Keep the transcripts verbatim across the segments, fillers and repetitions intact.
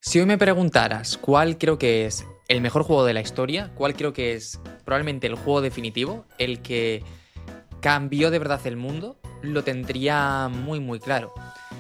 Si hoy me preguntaras cuál creo que es el mejor juego de la historia, cuál creo que es probablemente el juego definitivo, el que cambió de verdad el mundo, lo tendría muy muy claro.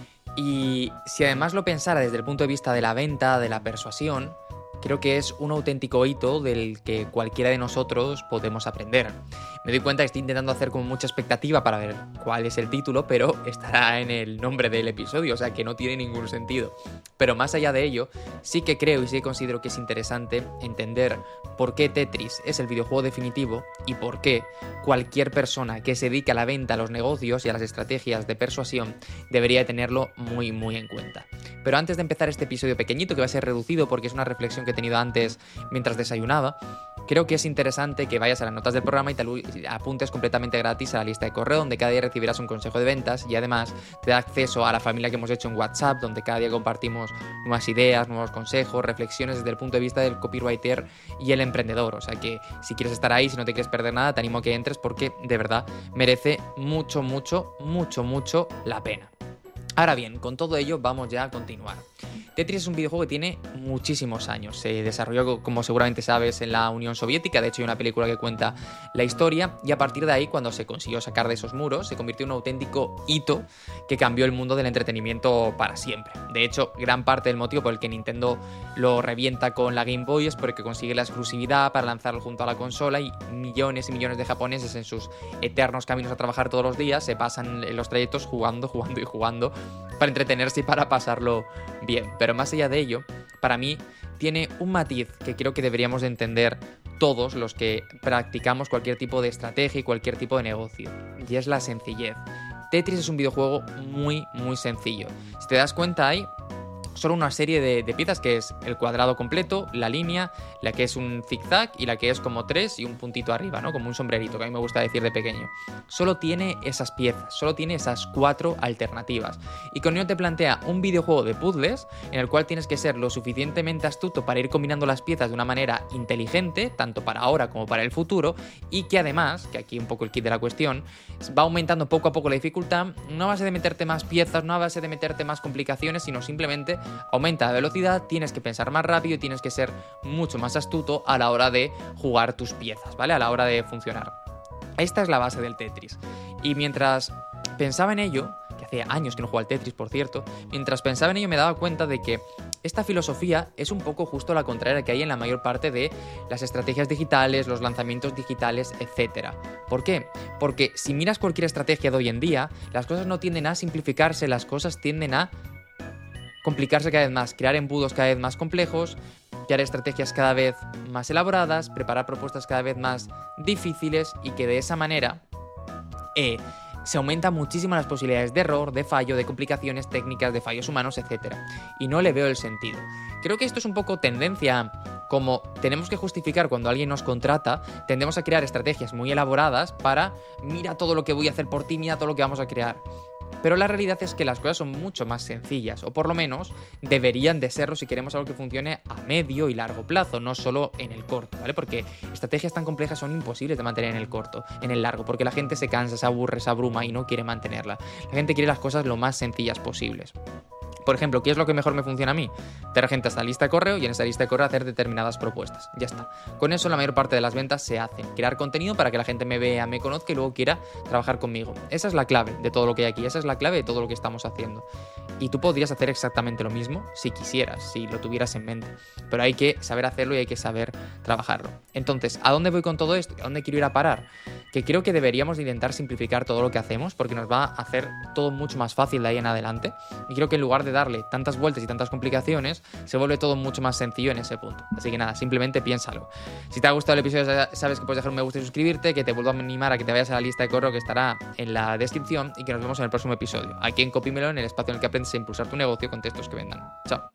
Y si además lo pensara desde el punto de vista de la venta, de la persuasión, creo que es un auténtico hito del que cualquiera de nosotros podemos aprender. Me doy cuenta que estoy intentando hacer como mucha expectativa para ver cuál es el título, pero estará en el nombre del episodio, o sea que no tiene ningún sentido. Pero más allá de ello, sí que creo y sí que considero que es interesante entender por qué Tetris es el videojuego definitivo y por qué cualquier persona que se dedique a la venta, a los negocios y a las estrategias de persuasión debería tenerlo muy muy en cuenta. Pero antes de empezar este episodio pequeñito, que va a ser reducido porque es una reflexión que he tenido antes mientras desayunaba, creo que es interesante que vayas a las notas del programa y te apuntes completamente gratis a la lista de correo, donde cada día recibirás un consejo de ventas y además te da acceso a la familia que hemos hecho en WhatsApp, donde cada día compartimos nuevas ideas, nuevos consejos, reflexiones desde el punto de vista del copywriter y el emprendedor. O sea que si quieres estar ahí, si no te quieres perder nada, te animo a que entres porque de verdad merece mucho, mucho, mucho, mucho la pena. Ahora bien, con todo ello vamos ya a continuar. Tetris es un videojuego que tiene muchísimos años. Se desarrolló, como seguramente sabes, en la Unión Soviética. De hecho, hay una película que cuenta la historia. Y a partir de ahí, cuando se consiguió sacar de esos muros, se convirtió en un auténtico hito que cambió el mundo del entretenimiento para siempre. De hecho, gran parte del motivo por el que Nintendo lo revienta con la Game Boy es porque consigue la exclusividad para lanzarlo junto a la consola y millones y millones de japoneses en sus eternos caminos a trabajar todos los días se pasan en los trayectos jugando, jugando y jugando para entretenerse y para pasarlo bien. Pero más allá de ello, para mí tiene un matiz que creo que deberíamos de entender todos los que practicamos cualquier tipo de estrategia y cualquier tipo de negocio, y es la sencillez. Tetris es un videojuego muy, muy sencillo. Si te das cuenta, hay solo una serie de, de piezas que es el cuadrado completo, la línea, la que es un zigzag y la que es como tres y un puntito arriba, ¿no? Como un sombrerito, que a mí me gusta decir de pequeño. Solo tiene esas piezas, solo tiene esas cuatro alternativas. Y con ello te plantea un videojuego de puzzles en el cual tienes que ser lo suficientemente astuto para ir combinando las piezas de una manera inteligente, tanto para ahora como para el futuro, y que además, que aquí un poco el kit de la cuestión, va aumentando poco a poco la dificultad, no a base de meterte más piezas, no a base de meterte más complicaciones, sino simplemente aumenta la velocidad, tienes que pensar más rápido y tienes que ser mucho más astuto a la hora de jugar tus piezas, ¿vale? A la hora de funcionar. Esta es la base del Tetris. Y mientras pensaba en ello, que hace años que no juego al Tetris, por cierto, mientras pensaba en ello me daba cuenta de que esta filosofía es un poco justo la contraria que hay en la mayor parte de las estrategias digitales, los lanzamientos digitales, etcétera. ¿Por qué? Porque si miras cualquier estrategia de hoy en día, las cosas no tienden a simplificarse, las cosas tienden a complicarse cada vez más, crear embudos cada vez más complejos, crear estrategias cada vez más elaboradas, preparar propuestas cada vez más difíciles y que de esa manera eh, se aumentan muchísimo las posibilidades de error, de fallo, de complicaciones técnicas, de fallos humanos, etcétera. Y no le veo el sentido. Creo que esto es un poco tendencia, como tenemos que justificar cuando alguien nos contrata, tendemos a crear estrategias muy elaboradas para mira todo lo que voy a hacer por ti, mira todo lo que vamos a crear. Pero la realidad es que las cosas son mucho más sencillas, o por lo menos deberían de serlo si queremos algo que funcione a medio y largo plazo, no solo en el corto, ¿vale? Porque estrategias tan complejas son imposibles de mantener en el corto, en el largo, porque la gente se cansa, se aburre, se abruma y no quiere mantenerla. La gente quiere las cosas lo más sencillas posibles. Por ejemplo, ¿qué es lo que mejor me funciona a mí? Tener gente hasta la lista de correo y en esa lista de correo hacer determinadas propuestas. Ya está. Con eso la mayor parte de las ventas se hacen. Crear contenido para que la gente me vea, me conozca y luego quiera trabajar conmigo. Esa es la clave de todo lo que hay aquí. Esa es la clave de todo lo que estamos haciendo. Y tú podrías hacer exactamente lo mismo si quisieras, si lo tuvieras en mente. Pero hay que saber hacerlo y hay que saber trabajarlo. Entonces, ¿a dónde voy con todo esto? ¿A dónde quiero ir a parar? Que creo que deberíamos de intentar simplificar todo lo que hacemos porque nos va a hacer todo mucho más fácil de ahí en adelante. Y creo que en lugar de darle tantas vueltas y tantas complicaciones, se vuelve todo mucho más sencillo en ese punto. Así que nada, simplemente piénsalo. Si te ha gustado el episodio, sabes que puedes dejar un me gusta y suscribirte, que te vuelvo a animar a que te vayas a la lista de correo que estará en la descripción y que nos vemos en el próximo episodio. Aquí en Copymelo, en el espacio en el que aprendes a impulsar tu negocio con textos que vendan. Chao.